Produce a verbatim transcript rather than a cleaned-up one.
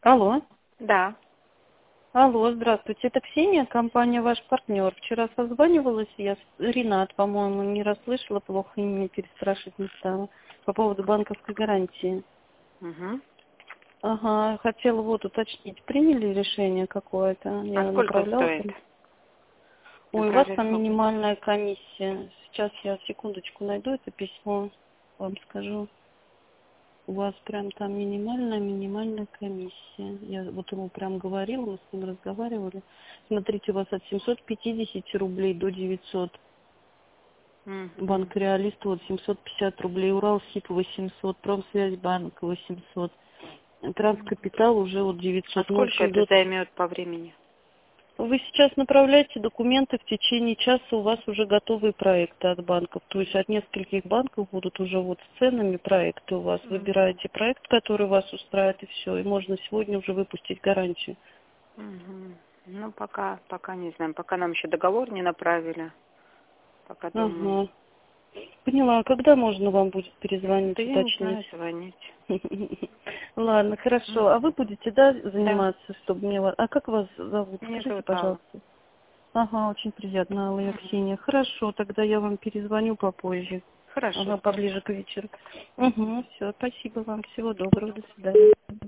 Алло. Да. Алло, здравствуйте. Это Ксения, компания «Ваш партнер». Вчера созванивалась, я с Ренат, по-моему, не расслышала, плохо имя переспрашивать не стала. По поводу банковской гарантии. Угу. Ага, хотела вот уточнить, приняли решение какое-то? А Я сколько направляла стоит? там. Ой, у вас Наталья, там сколько? минимальная комиссия. Сейчас я секундочку найду это письмо, вам скажу. У вас прям там минимальная, минимальная комиссия. Я вот ему прям говорила, мы с ним разговаривали. Смотрите, у вас от семисот пятидесяти рублей до девятисот. Угу. Банк Реалист вот семьсот пятьдесят рублей, Уралсиб восемьсот, Промсвязьбанк восемьсот. Транскапитал уже вот А девятьсот. Ну, в сколько общем, это до... займет по времени? Вы сейчас направляете документы, в течение часа у вас уже готовые проекты от банков. То есть от нескольких банков будут уже вот с ценами проекты у вас. Угу. Выбираете проект, который вас устраивает, и все. И можно сегодня уже выпустить гарантию. Угу. Ну, пока, пока не знаем. Пока нам еще договор не направили. Пока думаем. Ага. Поняла. А когда можно вам будет перезвонить, Да я не уточнить? знаю, звонить. Ладно, хорошо. А вы Угу. будете, да, Да. заниматься, чтобы мне... ва- А как вас зовут? Меня Скажите, зовут Алла. пожалуйста. Ага, очень приятно, Алла и Угу. Ксения. Хорошо, тогда я вам перезвоню попозже. Хорошо, Ага, спасибо. поближе к вечеру. Угу. Угу, все, спасибо вам. Всего доброго, до свидания.